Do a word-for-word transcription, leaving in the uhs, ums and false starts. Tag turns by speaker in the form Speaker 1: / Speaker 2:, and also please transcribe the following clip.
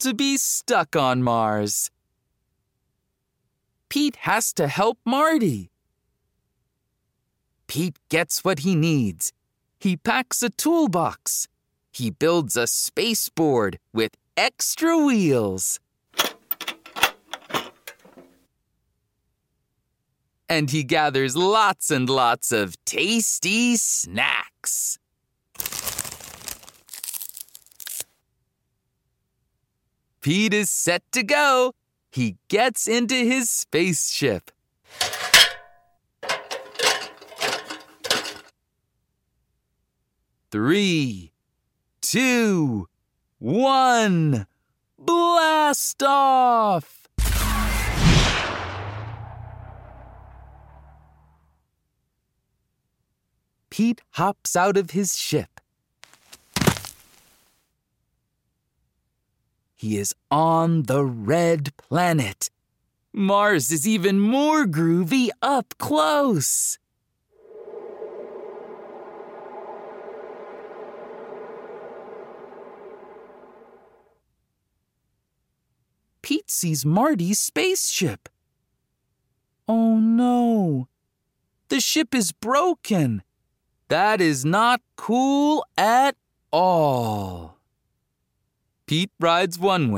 Speaker 1: to be stuck on Mars. Pete has to help Marty. Pete gets what he needs. He packs a toolbox. He builds a spaceboard with extra wheels. And he gathers lots and lots of tasty snacks. Pete is set to go. He gets into his spaceship. Three, two, one, blast off! Pete hops out of his ship. He is on the red planet. Mars is even more groovy up close. Pete sees Marty's spaceship. Oh no, the ship is broken. That is not cool at all. Pete rides one way.